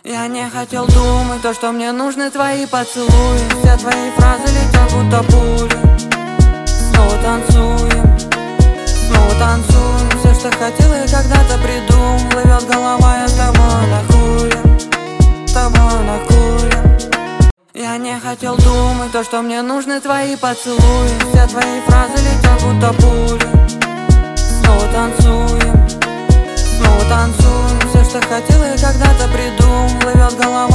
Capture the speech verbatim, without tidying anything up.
Я не хотел думать то, что мне нужны твои поцелуи. Все твои фразы летят будто пули. Снова танцуем, снова танцуем. Все, что хотел и когда-то придумал. Плывет голова, я с тобой на куре, с тобой на куре. Я не хотел думать то, что мне нужны твои поцелуи. Все твои фразы летят будто пули. Снова танцуем, снова танцуем. Все, что хотел и когда-то придумал. Плывет голова.